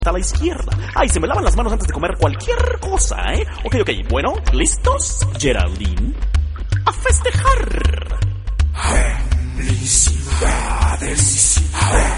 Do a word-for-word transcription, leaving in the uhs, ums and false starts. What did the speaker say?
a la izquierda. Ay, se me lavan las manos antes de comer cualquier cosa, ¿eh? Ok, ok, bueno, ¿listos? Geraldine, a festejar. Felicidades.